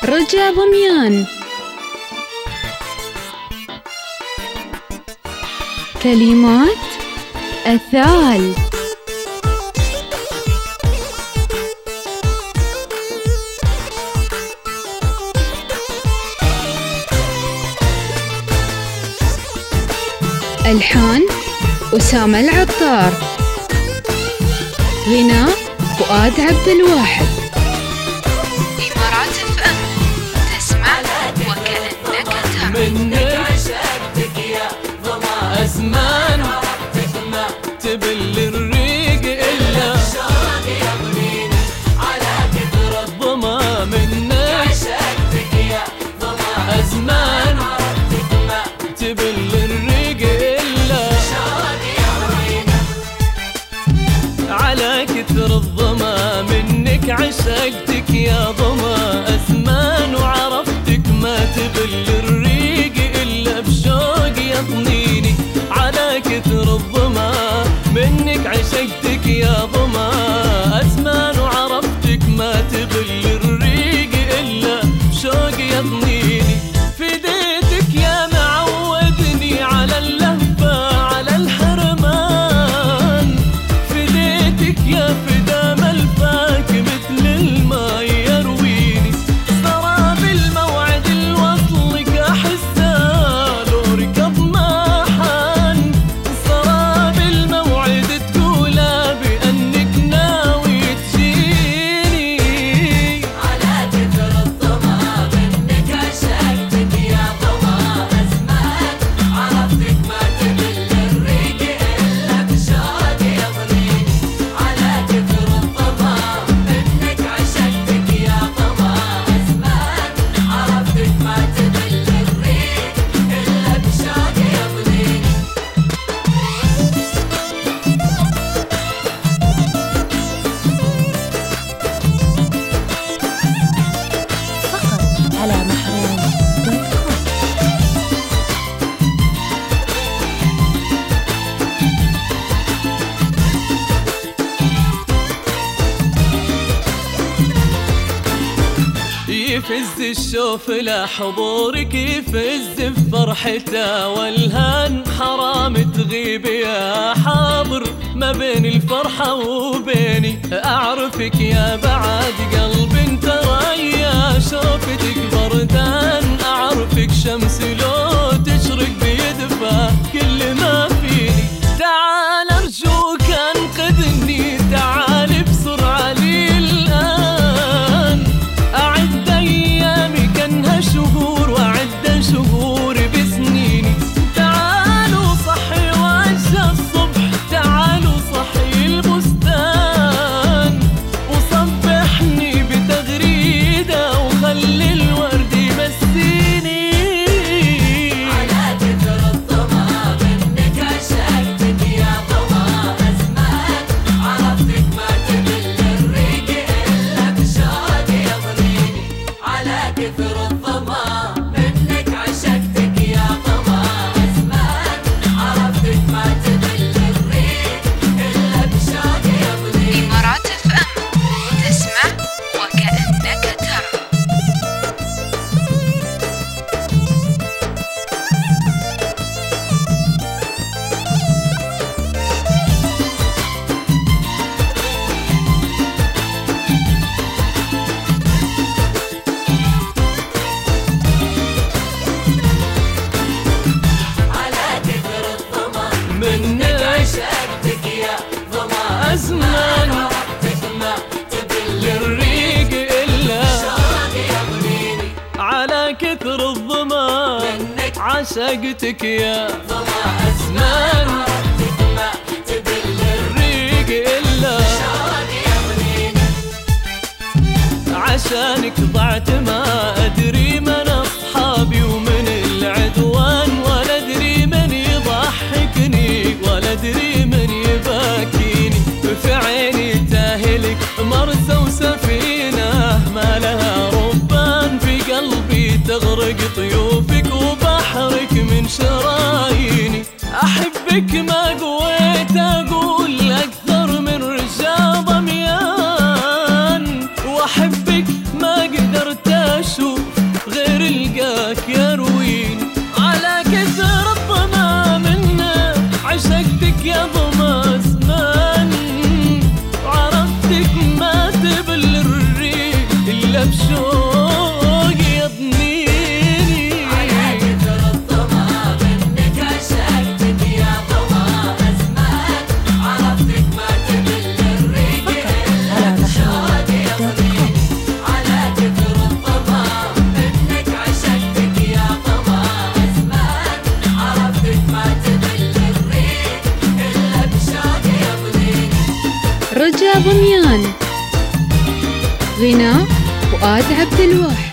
رجا ضميان. كلمات أثال. ألحان أسامة العطار. غناء فؤاد عبد الواحد. إمارات FM، تسمع وكأنك ترى. منك عشقتك يا ضما أزمان، ما تبل الريق إلا شوق يغنيني على كثر الضما. منك عشقتك يا ضما أزمان، ما تبل الريق إلا شوق يغنيني على كثر الضما. منك عشقتك يا ضما أزمان، وعرفتك ما تبل الريق إلا بشوق يطنيني على كثر الضما. منك عشقتك يا ضما أزمان، وعرفتك ما تبل الريق إلا بشوق يطنيني. فديتك يا معودني على اللهفة على الحرمان، فديتك يا فدا ملفاك مثل الماء يرويني. سراب الموعد الوصلك أحسها لو ركض ما حان، سراب الموعد تقوله بأنك ناوي تجيني على كثر الضما. منك عشقتك يا ضما أزمان، عرفتك ما تبل الريق إلا بشوق يغنيني على كثر الضما. منك عشقتك يا ضما أزمان، عرفتك ما تبل الريق إلا بشوق يغنيني. فقط على محروم.com. يفز الشوف لا حضورك، يفز بفرحته والهان. حرام تغيب يا حاضر ما بين الفرحة وبيني. أعرفك يا بعد قلب انت ريا، شوفتك بردان. أعرفك شمس لو تشرق بيدفى كل ما فيني. تعال أرجوك أنقذني، تعال بسرعة لي الآن. أعد أيامي كأنها شهور، وأعد شهور بسنيني. تعالوا صحي وجه الصبح، تعالوا صحي البستان، وصبحني بتغريدة وخلي الورد يمسيني على كثر الضما. منك عشقتك يا ضما أزمان، عرفتك ما تبل الريق إلا بشوق يغنيني على كثر الضما. منك عشقتك يا ضما أزمان، عرفتك ما تبل الريق إلا بشوق يغنيني. إمارات FM، تسمع وكأنك ترى. على كثر الضما. منك عشقتك يا ضما أزمان، عرفتك ما تبل الريق إلا شوق يغنيني على كثر الضما. منك عشقتك يا ضما أزمان، عرفتك ما تبل الريق إلا شوق يغنيني. عشانك ضعت ما أدري من أصحابي ومن العدوان، ولا أدري من يضحكني ولا أدري من يباكيني. في عيني تاهلك مرسى وسفينة ما لها ربان، في قلبي تغرق طيوفك وبحرك من شراييني. أحبك ما قويت أقول أكثر من رجال ضميان، وأحبك ما قدرت أشوف ولا ضميان. غناء فؤاد عبد الواحد.